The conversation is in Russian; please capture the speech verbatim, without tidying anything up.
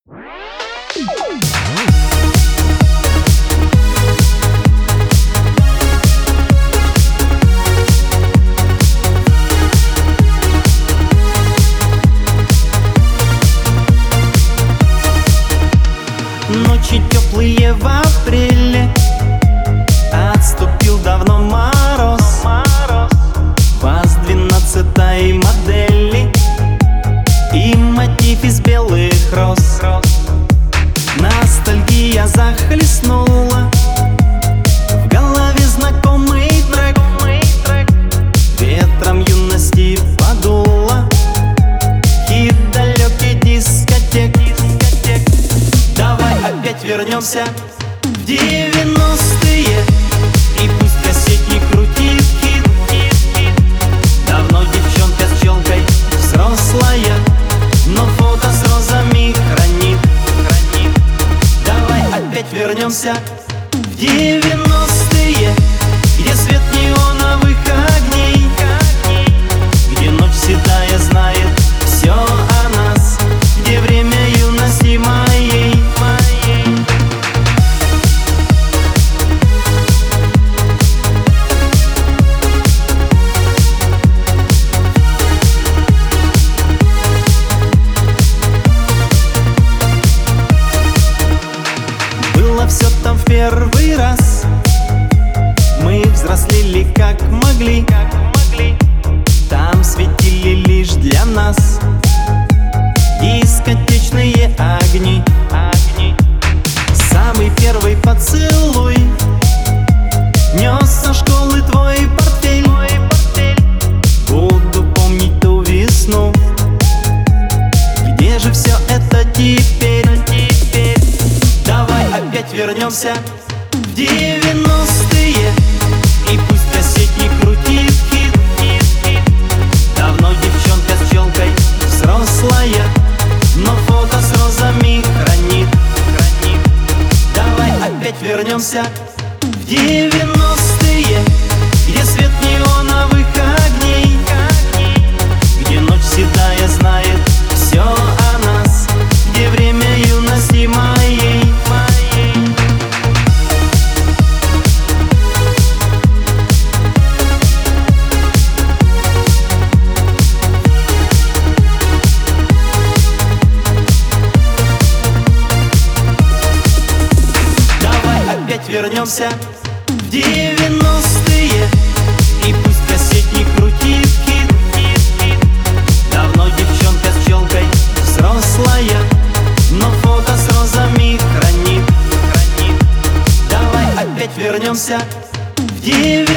Ночи теплые в апреле, отступил давно мороз. ВАЗ двенадцатой модели и мотив из белых роз. Ностальгия захлестнула, в голове знакомый трек, ветром юности подуло, хит далекий дискотек. Давай опять вернемся в девяностые, и пусть кассетник крутит хит. Давно девчонка с челкой взрослая, но фото с розами хранит. Давай опять вернемся в девяностые, где свет неоновых огней, где ночь седая знает все о нас, где время юности моей. Было все там в первый раз, мы взрослели как могли, там светили лишь для нас дискотечные огни. Самый первый поцелуй нес со школы твой портфель. Буду помнить ту весну, где же все это теперь? Давай опять вернемся в девяностые, и пусть кассетник крутит хит. Давно девчонка с челкой взрослая, но фото с розами хранит. Давай опять вернемся в девяностые, где свет неоновых огней, где ночь седая знает все о нас, где время юности моей. Опять вернемся в девяностые, и пусть кассетник крутит хит. Давно девчонка с челкой взрослая, но фото с розами хранит. Давай опять вернемся в девяностые.